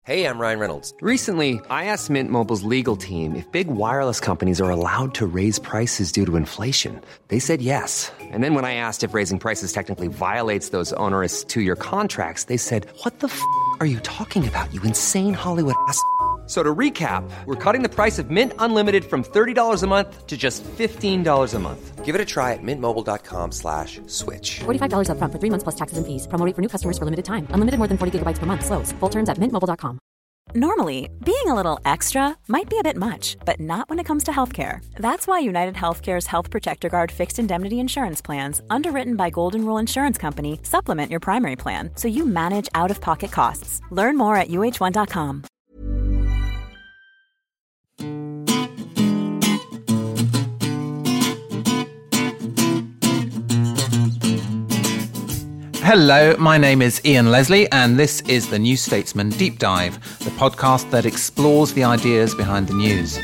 Hey, I'm Ryan Reynolds. Recently, I asked Mint Mobile's legal team if big wireless companies are allowed to raise prices due to inflation. They said yes. And then when I asked if raising prices technically violates those onerous two-year contracts, they said, "What the f*** are you talking about, you insane Hollywood ass?" So to recap, we're cutting the price of Mint Unlimited from $30 a month to just $15 a month. Give it a try at mintmobile.com/switch. $45 up front for 3 months plus taxes and fees. Promo rate for new customers for limited time. Unlimited more than 40 gigabytes per month. Slows full terms at mintmobile.com. Normally, being a little extra might be a bit much, but not when it comes to healthcare. That's why United Healthcare's Health Protector Guard fixed indemnity insurance plans, underwritten by Golden Rule Insurance Company, supplement your primary plan so you manage out-of-pocket costs. Learn more at uh1.com. Hello, my name is Ian Leslie, and this is the New Statesman Deep Dive, the podcast that explores the ideas behind the news.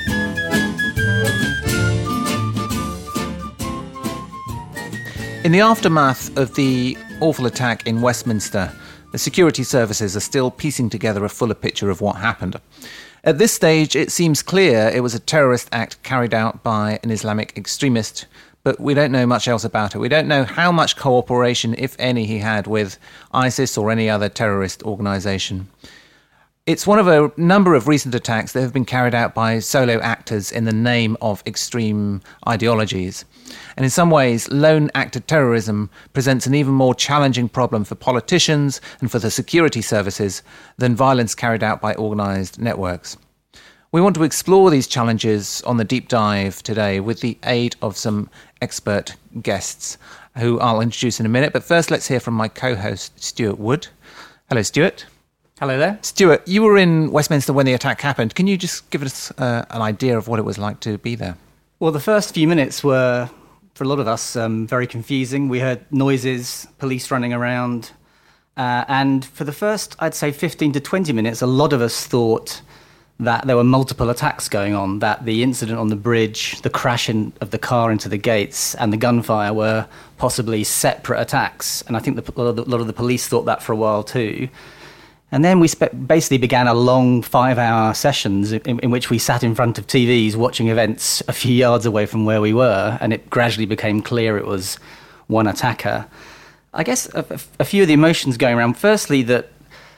In the aftermath of the awful attack in Westminster, the security services are still piecing together a fuller picture of what happened. At this stage, it seems clear it was a terrorist act carried out by an Islamic extremist, but we don't know much else about it. We don't know how much cooperation, if any, he had with ISIS or any other terrorist organisation. It's one of a number of recent attacks that have been carried out by solo actors in the name of extreme ideologies. And in some ways, lone actor terrorism presents an even more challenging problem for politicians and for the security services than violence carried out by organised networks. We want to explore these challenges on the deep dive today with the aid of some expert guests who I'll introduce in a minute. But first, let's hear from my co-host, Stuart Wood. Hello, Stuart. Hello there. Stuart, you were in Westminster when the attack happened. Can you just give us an idea of what it was like to be there? Well, the first few minutes were, for a lot of us, very confusing. We heard noises, police running around. And for the first, I'd say, 15 to 20 minutes, a lot of us thought that there were multiple attacks going on, that the incident on the bridge, the crash of the car into the gates, and the gunfire were possibly separate attacks. And I think a lot of the police thought that for a while too. And then we basically began a long 5-hour sessions in which we sat in front of TVs watching events a few yards away from where we were, and it gradually became clear it was one attacker. I guess a few of the emotions going around. Firstly, that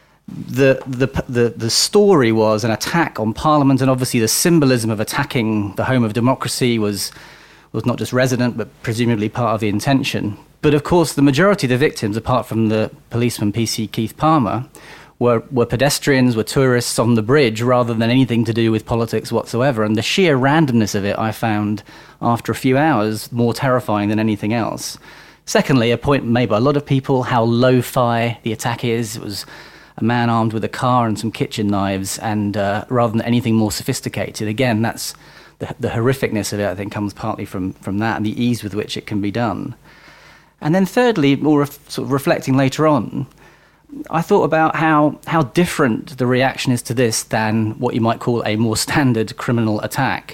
the story was an attack on Parliament, and obviously the symbolism of attacking the home of democracy was not just resident, but presumably part of the intention. But of course, the majority of the victims, apart from the policeman PC Keith Palmer, were pedestrians, were tourists on the bridge, rather than anything to do with politics whatsoever. And the sheer randomness of it, I found, after a few hours, more terrifying than anything else. Secondly, a point made by a lot of people, how lo-fi the attack is. It was a man armed with a car and some kitchen knives, and rather than anything more sophisticated. Again, that's the horrificness of it, I think, comes partly from that and the ease with which it can be done. And then thirdly, more sort of reflecting later on, I thought about how different the reaction is to this than what you might call a more standard criminal attack.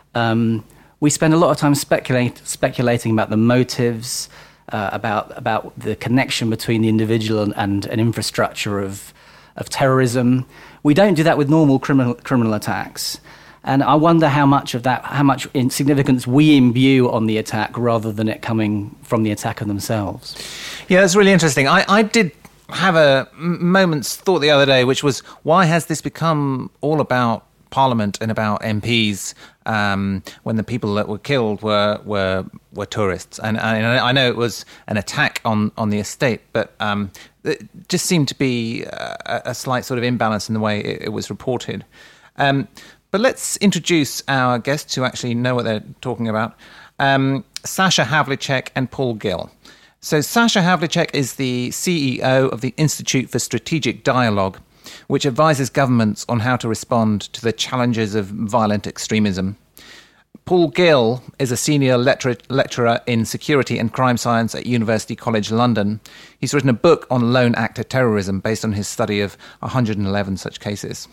We spend a lot of time speculating about the motives, about the connection between the individual and an infrastructure of terrorism. We don't do that with normal criminal attacks. And I wonder how much significance we imbue on the attack rather than it coming from the attacker themselves. Yeah, that's really interesting. I did have a moment's thought the other day, which was, why has this become all about Parliament and about MPs when the people that were killed were tourists? And I know it was an attack on the estate, but it just seemed to be a slight sort of imbalance in the way it was reported. But let's introduce our guests who actually know what they're talking about. Sasha Havlicek and Paul Gill. So Sasha Havlicek is the CEO of the Institute for Strategic Dialogue, which advises governments on how to respond to the challenges of violent extremism. Paul Gill is a senior lecturer in security and crime science at University College London. He's written a book on lone actor terrorism based on his study of 111 such cases.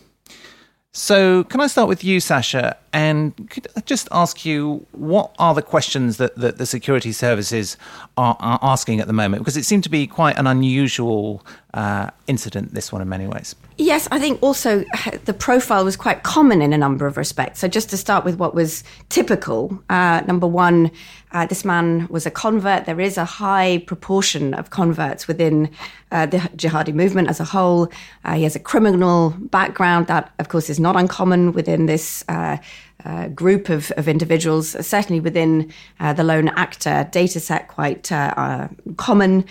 So can I start with you, Sasha, and could I just ask you, what are the questions that the security services are asking at the moment? Because it seemed to be quite an unusual incident, this one, in many ways. Yes, I think also the profile was quite common in a number of respects. So just to start with what was typical, number one, this man was a convert. There is a high proportion of converts within the jihadi movement as a whole. He has a criminal background that, of course, is not uncommon within this group of individuals, certainly within the lone actor data set, quite common.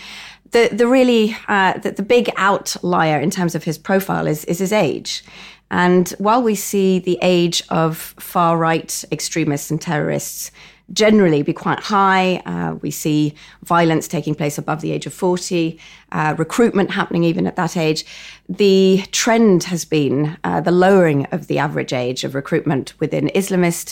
The big outlier in terms of his profile is his age. And while we see the age of far-right extremists and terrorists generally be quite high, we see violence taking place above the age of 40, recruitment happening even at that age, the trend has been the lowering of the average age of recruitment within Islamist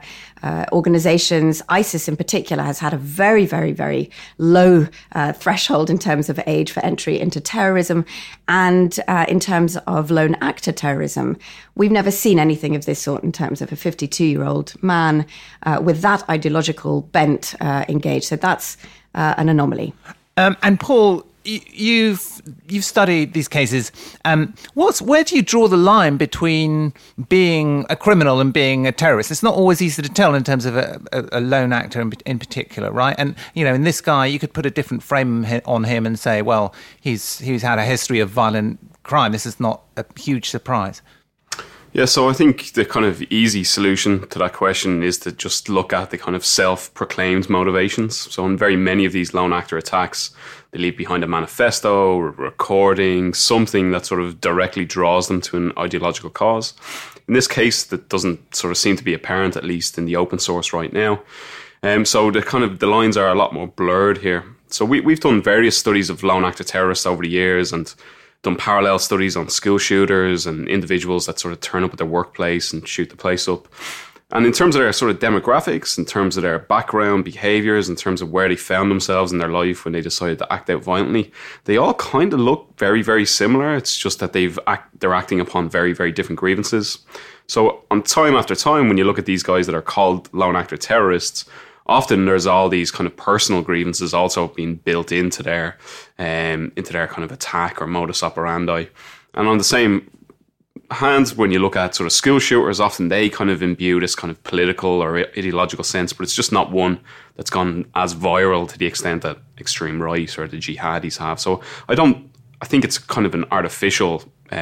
organizations. ISIS in particular has had a very, very, very low threshold in terms of age for entry into terrorism. And in terms of lone actor terrorism, we've never seen anything of this sort in terms of a 52-year-old man with that ideological bent engaged. So that's an anomaly. And Paul, you've studied these cases. Where do you draw the line between being a criminal and being a terrorist? It's not always easy to tell in terms of a lone actor in particular, right? And in this guy, you could put a different frame on him and say, well, he's had a history of violent crime. This is not a huge surprise. Yeah, so I think the kind of easy solution to that question is to just look at the kind of self-proclaimed motivations. So in very many of these lone actor attacks, they leave behind a manifesto, a recording, something that sort of directly draws them to an ideological cause. In this case, that doesn't sort of seem to be apparent, at least in the open source right now. So the lines are a lot more blurred here. So we've done various studies of lone actor terrorists over the years and done parallel studies on school shooters and individuals that sort of turn up at their workplace and shoot the place up. And in terms of their sort of demographics, in terms of their background, behaviours, in terms of where they found themselves in their life when they decided to act out violently, they all kind of look very, very similar. It's just that they're acting upon very, very different grievances. So on time after time, when you look at these guys that are called lone actor terrorists, often there's all these kind of personal grievances also being built into their kind of attack or modus operandi. And on the same hand, when you look at sort of school shooters, often they kind of imbue this kind of political or ideological sense, but it's just not one that's gone as viral to the extent that extreme right or the jihadis have. So I think it's kind of an artificial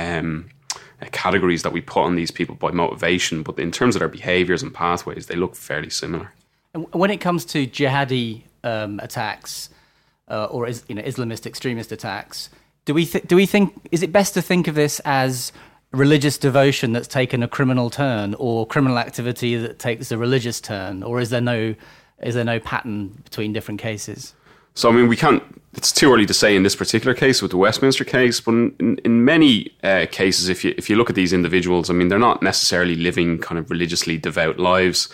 categories that we put on these people by motivation, but in terms of their behaviours and pathways, they look fairly similar. When it comes to jihadi attacks or Islamist extremist attacks, do we think is it best to think of this as religious devotion that's taken a criminal turn, or criminal activity that takes a religious turn, or is there no pattern between different cases? So I mean, it's too early to say in this particular case with the Westminster case, but in many cases, if you look at these individuals, I mean, they're not necessarily living kind of religiously devout lives.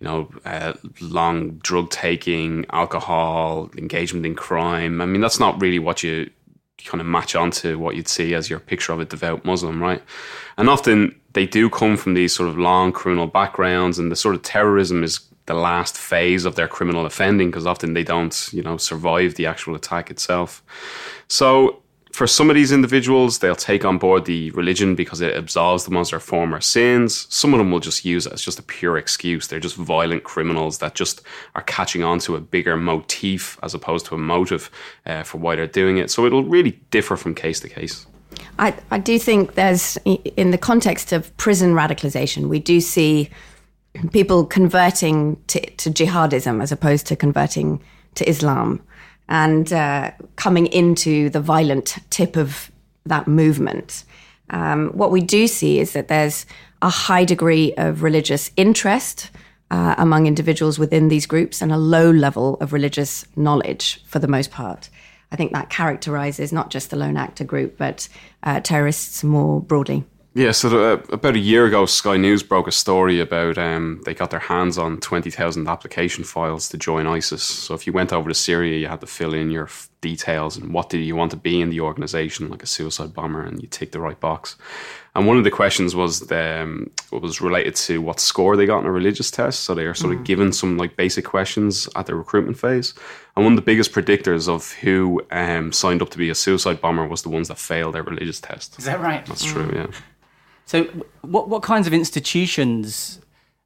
Long drug taking, alcohol, engagement in crime. I mean, that's not really what you kind of match onto what you'd see as your picture of a devout Muslim, right? And often they do come from these sort of long criminal backgrounds, and the sort of terrorism is the last phase of their criminal offending because often they don't, survive the actual attack itself. So for some of these individuals, they'll take on board the religion because it absolves them of their former sins. Some of them will just use it as just a pure excuse. They're just violent criminals that just are catching on to a bigger motif as opposed to a motive for why they're doing it. So it'll really differ from case to case. I do think there's, in the context of prison radicalization, we do see people converting to jihadism as opposed to converting to Islam, and coming into the violent tip of that movement. What we do see is that there's a high degree of religious interest among individuals within these groups and a low level of religious knowledge for the most part. I think that characterizes not just the lone actor group, but terrorists more broadly. Yeah, so about a year ago, Sky News broke a story about they got their hands on 20,000 application files to join ISIS. So if you went over to Syria, you had to fill in your details and what do you want to be in the organization, like a suicide bomber, and you tick the right box. And one of the questions was was related to what score they got in a religious test. So they are sort of given some like basic questions at the recruitment phase. And one of the biggest predictors of who signed up to be a suicide bomber was the ones that failed their religious test. Is that right? That's true, yeah. So what kinds of institutions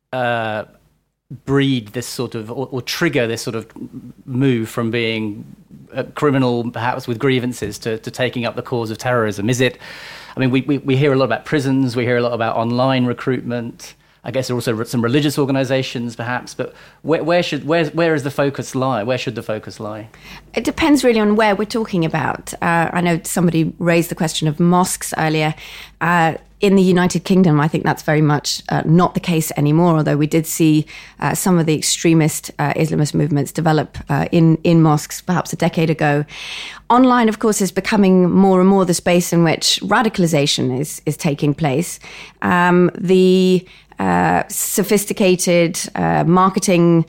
breed this sort of, or trigger this sort of move from being a criminal, perhaps with grievances, to taking up the cause of terrorism? Is it, I mean, we hear a lot about prisons, we hear a lot about online recruitment. I guess there are also some religious organisations, perhaps, but where is the focus lie? Where should the focus lie? It depends really on where we're talking about. I know somebody raised the question of mosques earlier. In the United Kingdom, I think that's very much not the case anymore, although we did see some of the extremist Islamist movements develop in mosques perhaps a decade ago. Online, of course, is becoming more and more the space in which radicalization is taking place. The sophisticated marketing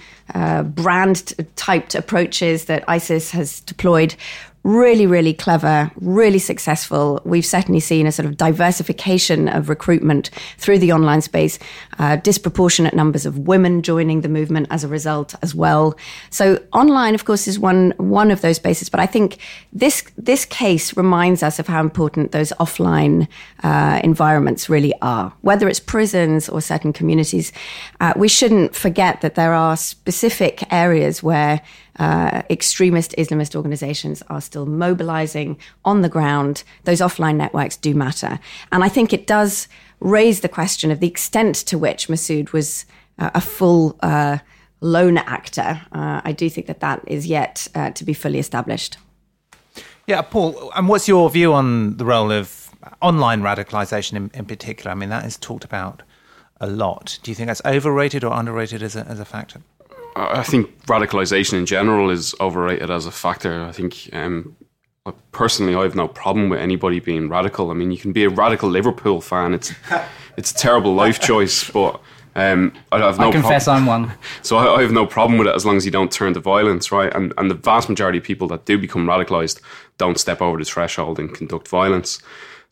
brand-typed approaches that ISIS has deployed, really, really clever, really successful. We've certainly seen a sort of diversification of recruitment through the online space, disproportionate numbers of women joining the movement as a result as well. So online, of course, is one of those spaces. But I think this case reminds us of how important those offline environments really are. Whether it's prisons or certain communities, we shouldn't forget that there are specific areas where extremist Islamist organizations are still mobilizing on the ground. Those offline networks do matter. And I think it does raise the question of the extent to which Masood was a full lone actor. I do think that is yet to be fully established. Yeah, Paul, and what's your view on the role of online radicalization in particular? I mean, that is talked about a lot. Do you think that's overrated or underrated as a factor? I think radicalisation in general is overrated as a factor. I think personally, I have no problem with anybody being radical. I mean, you can be a radical Liverpool fan. It's a terrible life choice, but I have no. I confess I'm one. So I have no problem with it as long as you don't turn to violence, right? And the vast majority of people that do become radicalised don't step over the threshold and conduct violence.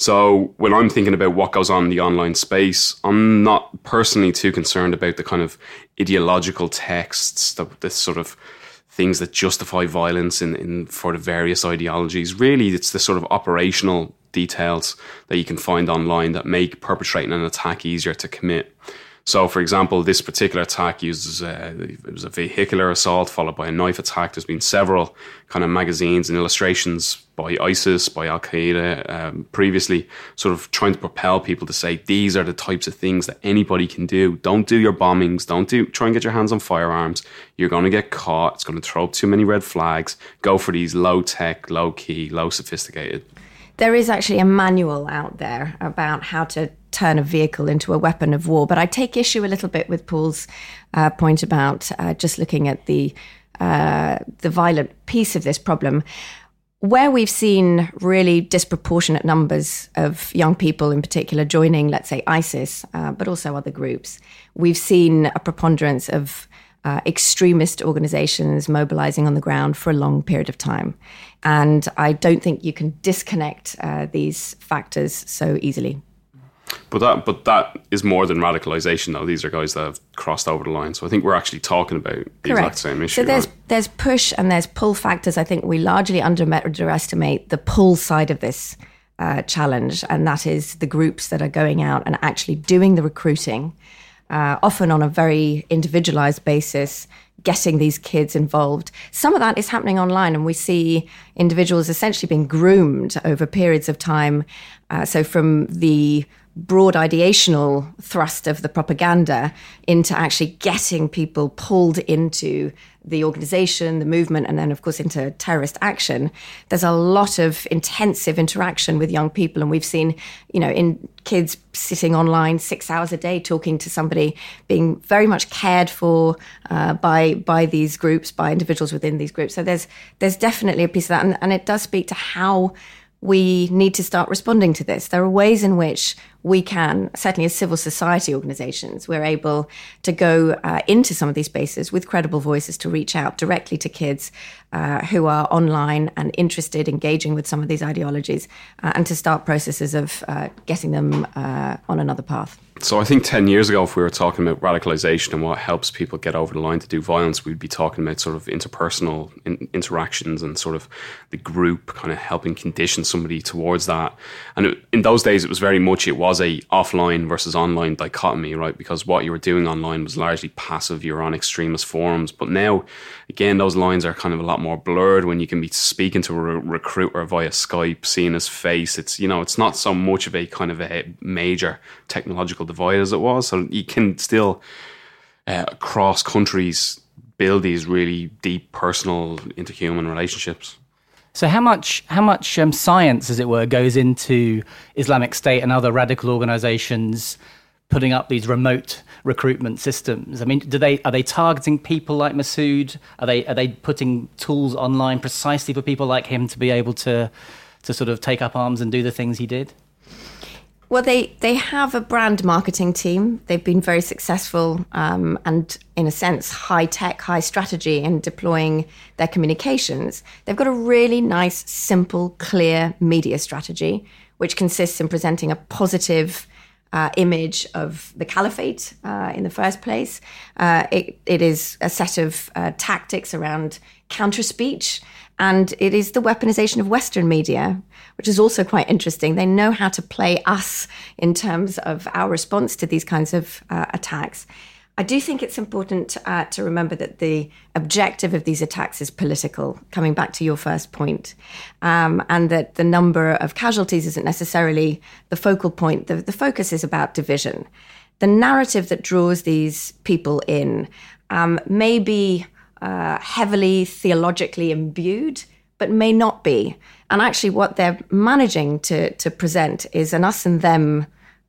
So when I'm thinking about what goes on in the online space, I'm not personally too concerned about the kind of ideological texts, the sort of things that justify violence for the various ideologies. Really, it's the sort of operational details that you can find online that make perpetrating an attack easier to commit. So, for example, this particular attack uses it was a vehicular assault followed by a knife attack. There's been several kind of magazines and illustrations by ISIS, by Al-Qaeda previously, sort of trying to propel people to say, these are the types of things that anybody can do. Don't do your bombings. Try and get your hands on firearms. You're going to get caught. It's going to throw up too many red flags. Go for these low-tech, low-key, low-sophisticated. There is actually a manual out there about how to turn a vehicle into a weapon of war. But I take issue a little bit with Paul's point about just looking at the violent piece of this problem. Where we've seen really disproportionate numbers of young people in particular joining, let's say, ISIS, but also other groups, we've seen a preponderance of extremist organizations mobilizing on the ground for a long period of time. And I don't think you can disconnect these factors so easily. But that is more than radicalization, though. These are guys that have crossed over the line. So I think we're actually talking about the exact same issue. So there's push and there's pull factors. I think we largely underestimate the pull side of this challenge, and that is the groups that are going out and actually doing the recruiting, often on a very individualized basis, getting these kids involved. Some of that is happening online, and we see individuals essentially being groomed over periods of time. So from the broad ideational thrust of the propaganda into actually getting people pulled into the organization, the movement, and then, of course, into terrorist action. There's a lot of intensive interaction with young people. And we've seen, in kids sitting online 6 hours a day talking to somebody, being very much cared for by these groups, by individuals within these groups. So there's definitely a piece of that. And it does speak to how we need to start responding to this. There are ways in which we can, certainly as civil society organizations, we're able to go into some of these spaces with credible voices to reach out directly to kids who are online and interested, engaging with some of these ideologies, and to start processes of getting them on another path. So I think 10 years ago, if we were talking about radicalization and what helps people get over the line to do violence, we'd be talking about sort of interpersonal interactions and sort of the group kind of helping condition somebody towards that. And in those days, it was a offline versus online dichotomy, right? Because what you were doing online was largely passive. You're on extremist forums. But now, again, those lines are kind of a lot more blurred when you can be speaking to a recruiter via Skype, seeing his face. It's, it's not so much of a kind of a major technological divide as it was. So you can still, across countries, build these really deep personal interhuman relationships. So how much science, as it were, goes into Islamic State and other radical organizations putting up these remote recruitment systems? I mean, are they targeting people like Masood? Are they putting tools online precisely for people like him to be able to sort of take up arms and do the things he did? Well, they have a brand marketing team. They've been very successful and, in a sense, high-tech, high strategy in deploying their communications. They've got a really nice, simple, clear media strategy, which consists in presenting a positive image of the caliphate in the first place. It is a set of tactics around counter-speech, and it is the weaponization of Western media, which is also quite interesting. They know how to play us in terms of our response to these kinds of attacks. I do think it's important to remember that the objective of these attacks is political, coming back to your first point, and that the number of casualties isn't necessarily the focal point. The focus is about division. The narrative that draws these people in may be heavily theologically imbued, but may not be. And actually what they're managing to present is an us and them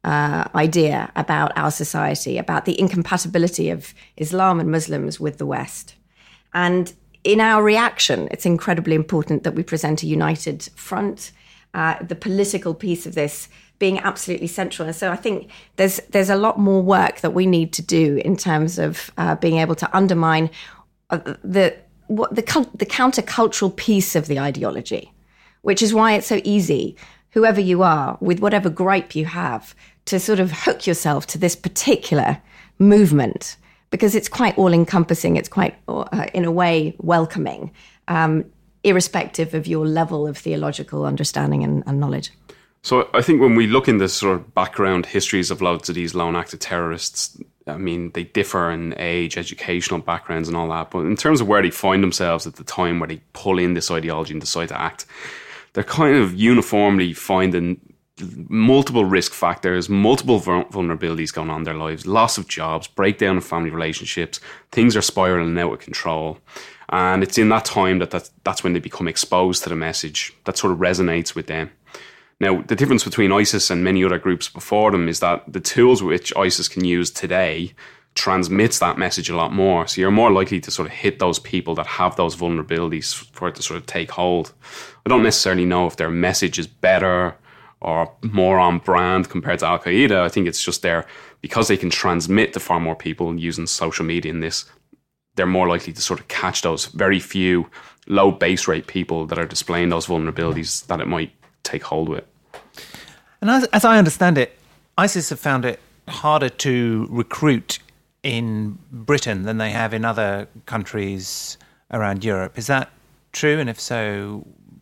idea about our society, about the incompatibility of Islam and Muslims with the West. And in our reaction, it's incredibly important that we present a united front, the political piece of this being absolutely central. And so I think there's a lot more work that we need to do in terms of being able to undermine the countercultural piece of the ideology, which is why it's so easy, whoever you are, with whatever gripe you have, to sort of hook yourself to this particular movement, because it's quite all-encompassing. It's quite, in a way, welcoming, irrespective of your level of theological understanding and knowledge. So I think when we look in the sort of background histories of loads of these lone actor terrorists, I mean, they differ in age, educational backgrounds and all that. But in terms of where they find themselves at the time where they pull in this ideology and decide to act, they're kind of uniformly finding multiple risk factors, multiple vulnerabilities going on in their lives, loss of jobs, breakdown of family relationships, things are spiraling out of control. And it's in that time that's when they become exposed to the message that sort of resonates with them. Now, the difference between ISIS and many other groups before them is that the tools which ISIS can use today transmits that message a lot more. So you're more likely to sort of hit those people that have those vulnerabilities for it to sort of take hold. I don't necessarily know if their message is better or more on brand compared to Al-Qaeda. I think it's just there because they can transmit to far more people using social media in this. They're more likely to sort of catch those very few low base rate people that are displaying those vulnerabilities that it might take hold with. And as I understand it, ISIS have found it harder to recruit in Britain than they have in other countries around Europe. Is that true? And if so,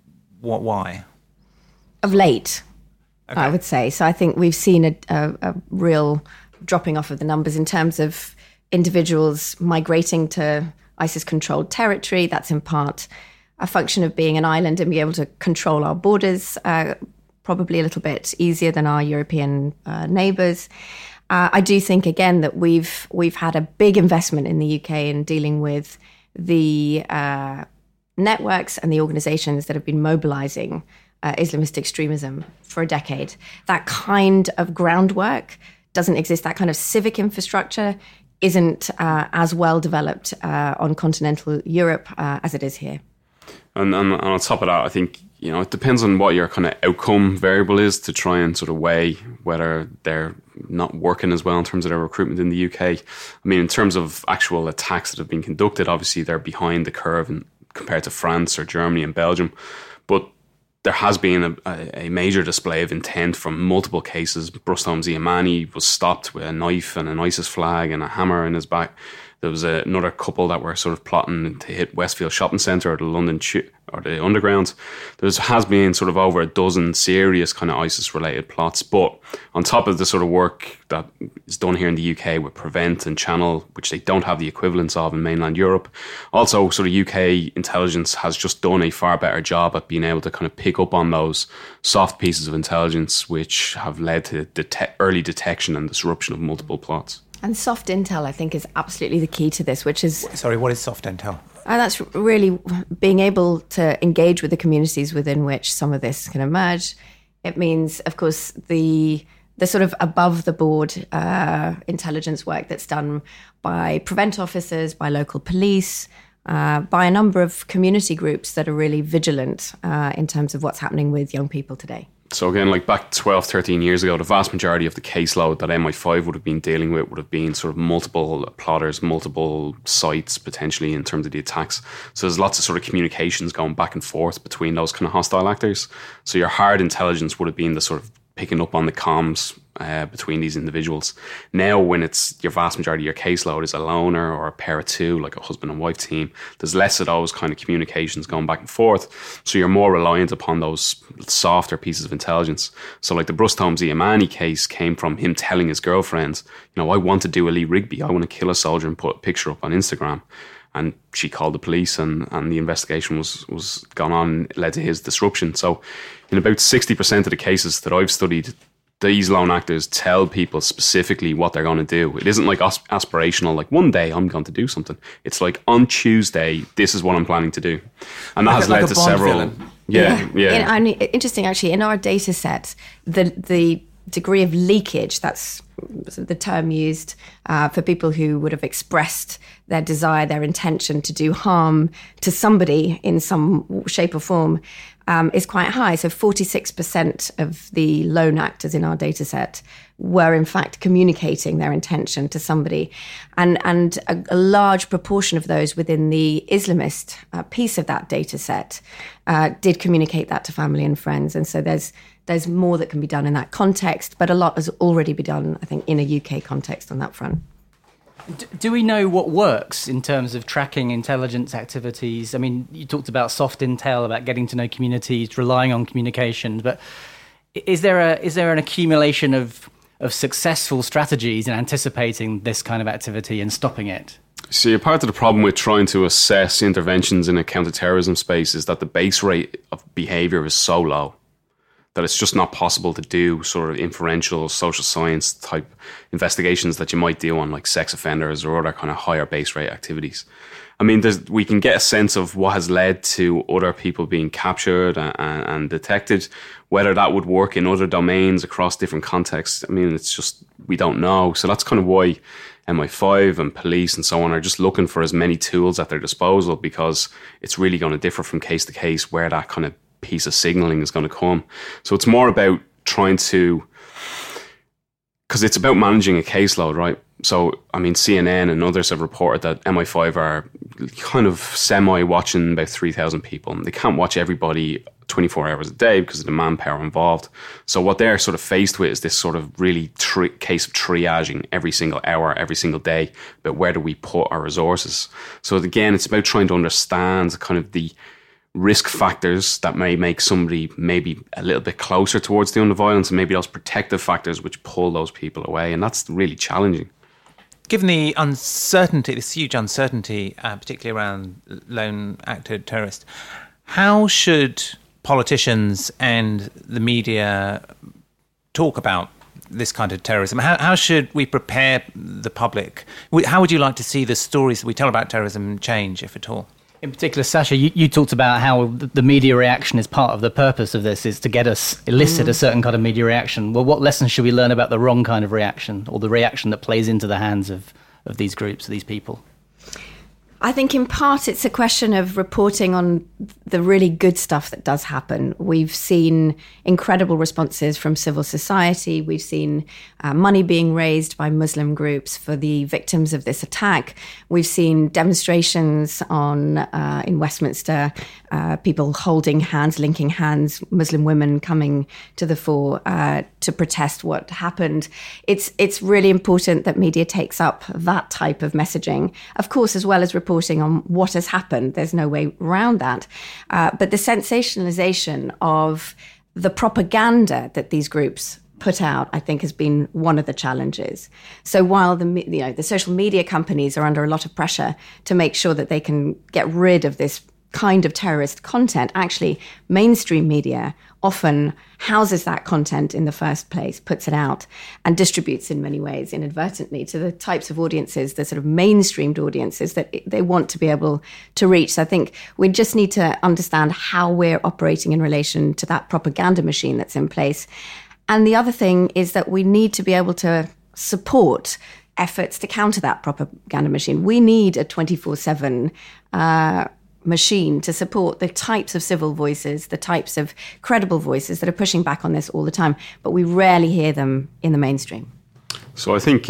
why? Of late, okay. I would say. So I think we've seen a real dropping off of the numbers in terms of individuals migrating to ISIS-controlled territory. That's in part a function of being an island and being able to control our borders probably a little bit easier than our European neighbours. I do think, again, that we've had a big investment in the UK in dealing with the networks and the organisations that have been mobilising Islamist extremism for a decade. That kind of groundwork doesn't exist. That kind of civic infrastructure isn't as well developed on continental Europe as it is here. And on top of that, I think, it depends on what your kind of outcome variable is to try and sort of weigh whether they're not working as well in terms of their recruitment in the UK. I mean, in terms of actual attacks that have been conducted, obviously they're behind the curve compared to France or Germany and Belgium. But there has been a major display of intent from multiple cases. Rustom Ziamani was stopped with a knife and an ISIS flag and a hammer in his back. There was another couple that were sort of plotting to hit Westfield Shopping Centre or the London or the Underground. There has been sort of over a dozen serious kind of ISIS-related plots. But on top of the sort of work that is done here in the UK with Prevent and Channel, which they don't have the equivalents of in mainland Europe, also sort of UK intelligence has just done a far better job at being able to kind of pick up on those soft pieces of intelligence which have led to early detection and disruption of multiple plots. And soft intel, I think, is absolutely the key to this, which is... Sorry, what is soft intel? And that's really being able to engage with the communities within which some of this can emerge. It means, of course, the sort of above-the-board intelligence work that's done by Prevent officers, by local police, by a number of community groups that are really vigilant in terms of what's happening with young people today. So again, like back 12, 13 years ago, the vast majority of the caseload that MI5 would have been dealing with would have been sort of multiple plotters, multiple sites potentially in terms of the attacks. So there's lots of sort of communications going back and forth between those kind of hostile actors. So your hard intelligence would have been the sort of picking up on the comms between these individuals. Now, when it's your vast majority of your caseload is a loner or a pair of two, like a husband and wife team, there's less of those kind of communications going back and forth. So you're more reliant upon those softer pieces of intelligence. So like the Rustom Ziamani case came from him telling his girlfriend, I want to do elite Rigby. I want to kill a soldier and put a picture up on Instagram. And she called the police and the investigation was gone on and led to his disruption. So in about 60% of the cases that I've studied, these lone actors tell people specifically what they're going to do. It isn't like aspirational, like one day I'm going to do something. It's like on Tuesday, this is what I'm planning to do. And that has led to several... Villain. Yeah. And interesting, actually, in our data set, the degree of leakage, that's the term used for people who would have expressed their desire, their intention to do harm to somebody in some shape or form, is quite high. So 46% of the lone actors in our data set were in fact communicating their intention to somebody. And a large proportion of those within the Islamist piece of that data set did communicate that to family and friends. And so there's more that can be done in that context, but a lot has already been done, I think, in a UK context on that front. Do we know what works in terms of tracking intelligence activities? I mean, you talked about soft intel, about getting to know communities, relying on communication, but is there an accumulation of successful strategies in anticipating this kind of activity and stopping it? See, a part of the problem with trying to assess interventions in a counter-terrorism space is that the base rate of behaviour is so low that it's just not possible to do sort of inferential social science type investigations that you might do on like sex offenders or other kind of higher base rate activities. I mean, we can get a sense of what has led to other people being captured and detected. Whether that would work in other domains across different contexts, I mean, it's just, we don't know. So that's kind of why MI5 and police and so on are just looking for as many tools at their disposal, because it's really going to differ from case to case where that kind of piece of signalling is going to come. So it's more about trying to, because it's about managing a caseload, right? So, I mean, CNN and others have reported that MI5 are kind of semi-watching about 3,000 people. And they can't watch everybody 24 hours a day because of the manpower involved. So what they're sort of faced with is this sort of really case of triaging every single hour, every single day, about where do we put our resources. So again, it's about trying to understand kind of the risk factors that may make somebody maybe a little bit closer towards doing the violence, and maybe those protective factors which pull those people away. And that's really challenging. Given the uncertainty, this huge uncertainty, particularly around lone actor terrorists, how should politicians and the media talk about this kind of terrorism? How should we prepare the public? How would you like to see the stories that we tell about terrorism change, if at all? In particular, Sasha, you talked about how the media reaction is part of the purpose of this, is to get us elicit a certain kind of media reaction. Well, what lessons should we learn about the wrong kind of reaction, or the reaction that plays into the hands of these groups, of these people? I think in part it's a question of reporting on the really good stuff that does happen. We've seen incredible responses from civil society. We've seen money being raised by Muslim groups for the victims of this attack. We've seen demonstrations in Westminster, people holding hands, linking hands, Muslim women coming to the fore to protest what happened. It's really important that media takes up that type of messaging, of course, as well as reporting on what has happened. There's no way around that. But the sensationalization of the propaganda that these groups put out, I think, has been one of the challenges. So while the social media companies are under a lot of pressure to make sure that they can get rid of this kind of terrorist content, actually mainstream media often houses that content in the first place, puts it out and distributes in many ways inadvertently to the types of audiences, the sort of mainstreamed audiences that they want to be able to reach. So I think we just need to understand how we're operating in relation to that propaganda machine that's in place. And the other thing is that we need to be able to support efforts to counter that propaganda machine. We need a 24/7 machine to support the types of civil voices, the types of credible voices that are pushing back on this all the time, but we rarely hear them in the mainstream. So I think,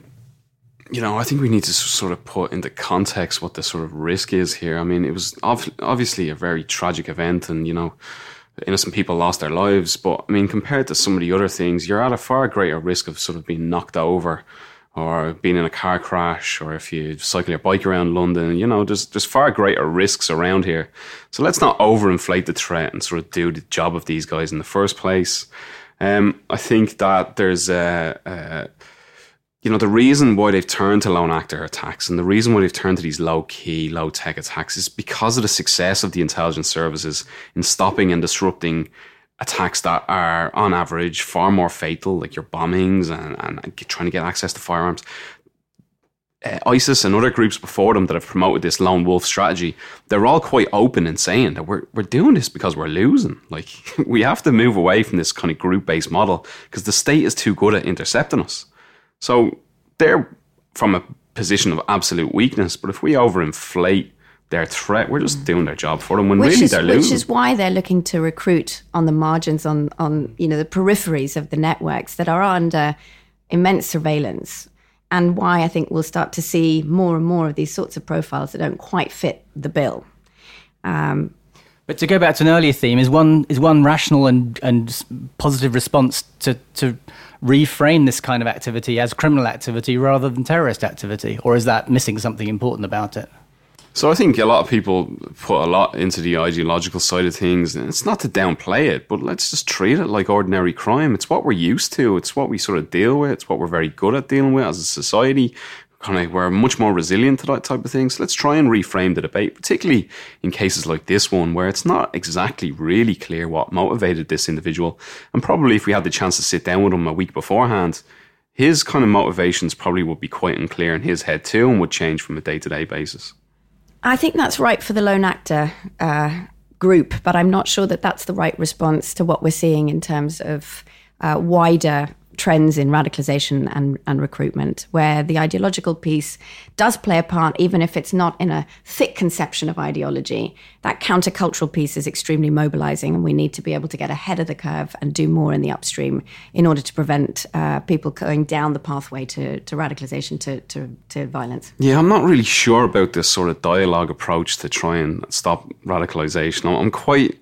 I think we need to sort of put into context what the sort of risk is here. I mean, it was obviously a very tragic event and, innocent people lost their lives. But, I mean, compared to some of the other things, you're at a far greater risk of sort of being knocked over or being in a car crash, or if you cycle your bike around London, there's far greater risks around here. So let's not overinflate the threat and sort of do the job of these guys in the first place. I think that there's the reason why they've turned to lone actor attacks and the reason why they've turned to these low-key, low-tech attacks is because of the success of the intelligence services in stopping and disrupting attacks that are, on average, far more fatal, like your bombings and trying to get access to firearms. ISIS and other groups before them that have promoted this lone wolf strategy, they're all quite open in saying that we're doing this because we're losing. Like, we have to move away from this kind of group-based model because the state is too good at intercepting us. So they're from a position of absolute weakness, but if we overinflate their threat, we're just doing their job for them when really they're losing. Which is why they're looking to recruit on the margins, on the peripheries of the networks that are under immense surveillance, and why I think we'll start to see more and more of these sorts of profiles that don't quite fit the bill. But to go back to an earlier theme, is one rational and positive response to reframe this kind of activity as criminal activity rather than terrorist activity, or is that missing something important about it? So I think a lot of people put a lot into the ideological side of things, and it's not to downplay it, but let's just treat it like ordinary crime. It's what we're used to. It's what we sort of deal with. It's what we're very good at dealing with as a society. We're much more resilient to that type of thing. So let's try and reframe the debate, particularly in cases like this one, where it's not exactly really clear what motivated this individual. And probably if we had the chance to sit down with him a week beforehand, his kind of motivations probably would be quite unclear in his head too and would change from a day-to-day basis. I think that's right for the lone actor group, but I'm not sure that that's the right response to what we're seeing in terms of wider trends in radicalization and recruitment, where the ideological piece does play a part, even if it's not in a thick conception of ideology. That countercultural piece is extremely mobilizing, and we need to be able to get ahead of the curve and do more in the upstream in order to prevent people going down the pathway to radicalization, to violence. Yeah, I'm not really sure about this sort of dialogue approach to try and stop radicalization. I'm quite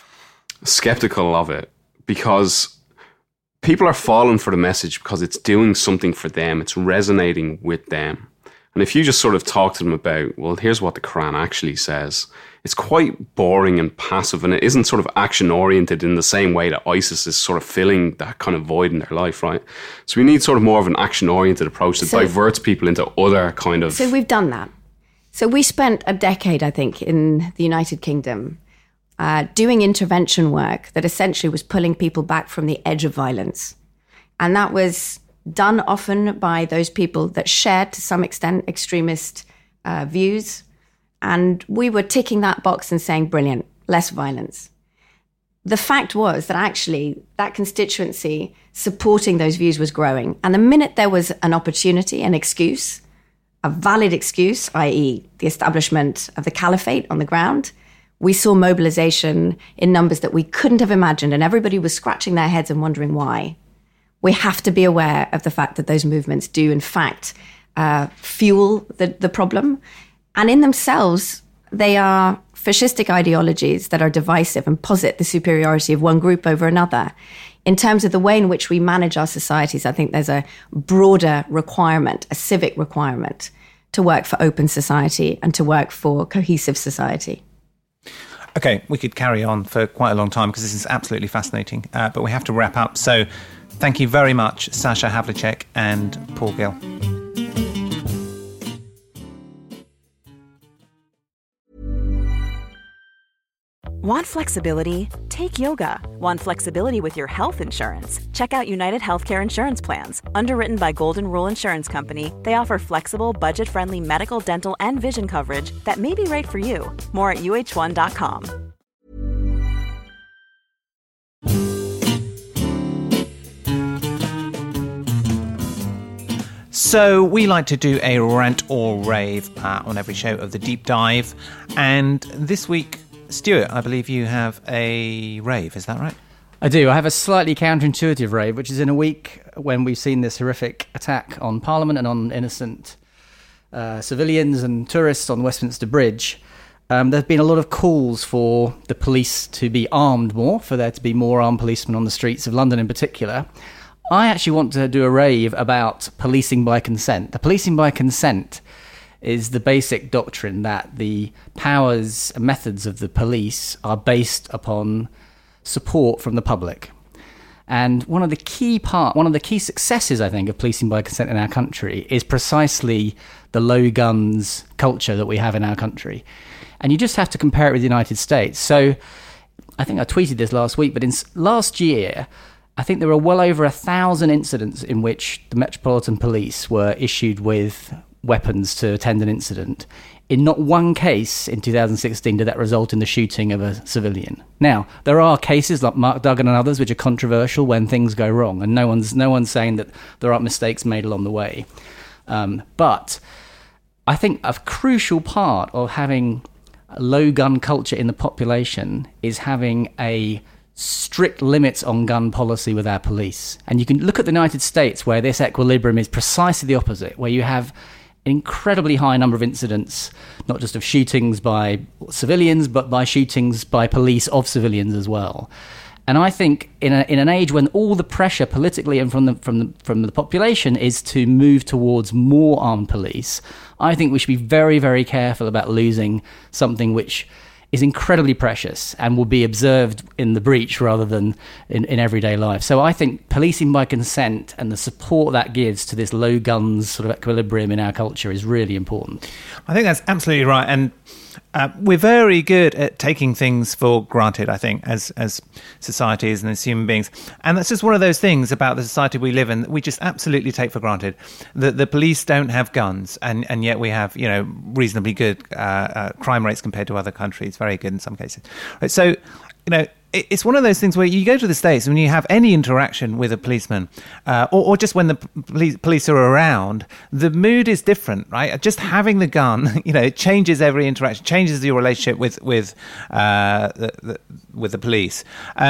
skeptical of it because people are falling for the message because it's doing something for them. It's resonating with them. And if you just sort of talk to them about, well, here's what the Quran actually says, it's quite boring and passive, and it isn't sort of action-oriented in the same way that ISIS is sort of filling that kind of void in their life, right? So we need sort of more of an action-oriented approach that diverts people into other kind of... So we've done that. So we spent a decade, I think, in the United Kingdom doing intervention work that essentially was pulling people back from the edge of violence. And that was done often by those people that shared, to some extent, extremist views. And we were ticking that box and saying, brilliant, less violence. The fact was that actually that constituency supporting those views was growing. And the minute there was an opportunity, an excuse a valid excuse, i.e. the establishment of the caliphate on the ground, we saw mobilization in numbers that we couldn't have imagined, and everybody was scratching their heads and wondering why. We have to be aware of the fact that those movements do, in fact, fuel the problem. And in themselves, they are fascistic ideologies that are divisive and posit the superiority of one group over another. In terms of the way in which we manage our societies, I think there's a broader requirement, a civic requirement, to work for open society and to work for cohesive society. Okay, we could carry on for quite a long time because this is absolutely fascinating, but we have to wrap up. So thank you very much, Sasha Havlicek and Paul Gill. Want flexibility? Take yoga. Want flexibility with your health insurance? Check out United Healthcare Insurance Plans. Underwritten by Golden Rule Insurance Company, they offer flexible, budget-friendly medical, dental, and vision coverage that may be right for you. More at uh1.com. So we like to do a rant or rave on every show of the Deep Dive. And this week, Stuart, I believe you have a rave, is that right? I do. I have a slightly counterintuitive rave, which is in a week when we've seen this horrific attack on Parliament and on innocent civilians and tourists on Westminster Bridge. There have been a lot of calls for the police to be armed more, for there to be more armed policemen on the streets of London in particular. I actually want to do a rave about policing by consent. The policing by consent is the basic doctrine that the powers and methods of the police are based upon support from the public. And one of the key successes, I think, of policing by consent in our country is precisely the low guns culture that we have in our country. And you just have to compare it with the United States. So I think I tweeted this last week, but last year, I think there were well over 1,000 incidents in which the Metropolitan Police were issued with weapons to attend an incident. In not one case in 2016 did that result in the shooting of a civilian. Now, there are cases like Mark Duggan and others which are controversial when things go wrong, and no one's saying that there aren't mistakes made along the way. But I think a crucial part of having a low gun culture in the population is having a strict limits on gun policy with our police. And you can look at the United States, where this equilibrium is precisely the opposite, where you have an incredibly high number of incidents, not just of shootings by civilians, but by shootings by police of civilians as well. And I think in an age when all the pressure politically and from the population is to move towards more armed police, I think we should be very, very careful about losing something which is incredibly precious and will be observed in the breach rather than in everyday life. So I think policing by consent and the support that gives to this low guns sort of equilibrium in our culture is really important. I think that's absolutely right. And we're very good at taking things for granted, I think, as societies and as human beings. And that's just one of those things about the society we live in that we just absolutely take for granted. The police don't have guns, and yet we have, reasonably good crime rates compared to other countries, very good in some cases. Right, so, it's one of those things where you go to the States and when you have any interaction with a policeman, or just when the police are around, the mood is different, right? Just having the gun, it changes every interaction, changes your relationship with the police.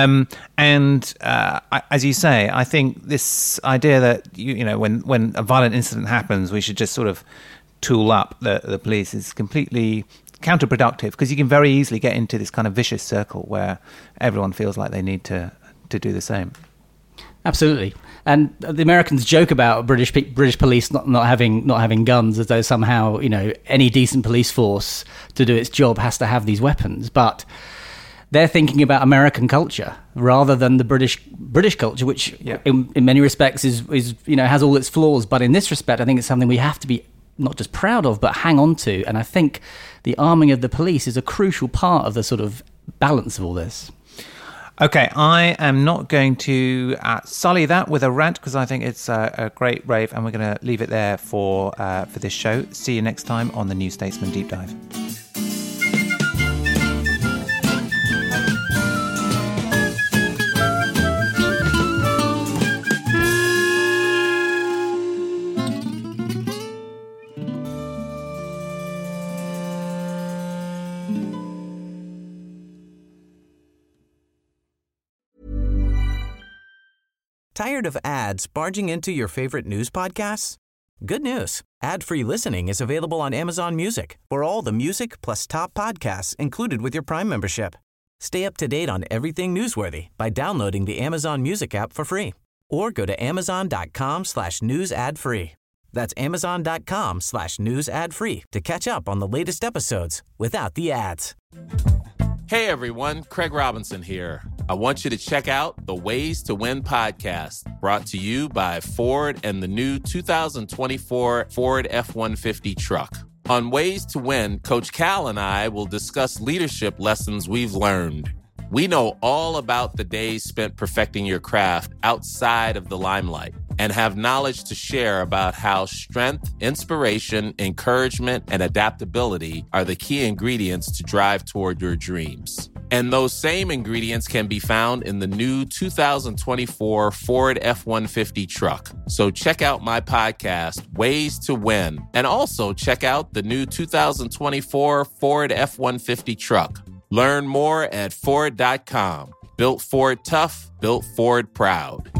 As you say, I think this idea that when a violent incident happens, we should just sort of tool up the police is completely counterproductive, because you can very easily get into this kind of vicious circle where everyone feels like they need to do the same. Absolutely. And the Americans joke about British police not having guns, as though somehow any decent police force to do its job has to have these weapons. But they're thinking about American culture rather than the British culture, which in many respects is has all its flaws. But in this respect, I think it's something we have to be not just proud of, but hang on to. And I think the arming of the police is a crucial part of the sort of balance of all this. Okay, I am not going to sully that with a rant, because I think it's a great rave, and we're going to leave it there for this show. See you next time on the New Statesman Deep Dive. Tired of ads barging into your favorite news podcasts? Good news. Ad-free listening is available on Amazon Music for all the music plus top podcasts included with your Prime membership. Stay up to date on everything newsworthy by downloading the Amazon Music app for free or go to amazon.com/news ad free. That's amazon.com/news ad free to catch up on the latest episodes without the ads. Hey everyone, Craig Robinson here. I want you to check out the Ways to Win podcast, brought to you by Ford and the new 2024 Ford F-150 truck. On Ways to Win, Coach Cal and I will discuss leadership lessons we've learned. We know all about the days spent perfecting your craft outside of the limelight and have knowledge to share about how strength, inspiration, encouragement, and adaptability are the key ingredients to drive toward your dreams. And those same ingredients can be found in the new 2024 Ford F-150 truck. So check out my podcast, Ways to Win, and also check out the new 2024 Ford F-150 truck. Learn more at Ford.com. Built Ford tough, built Ford proud.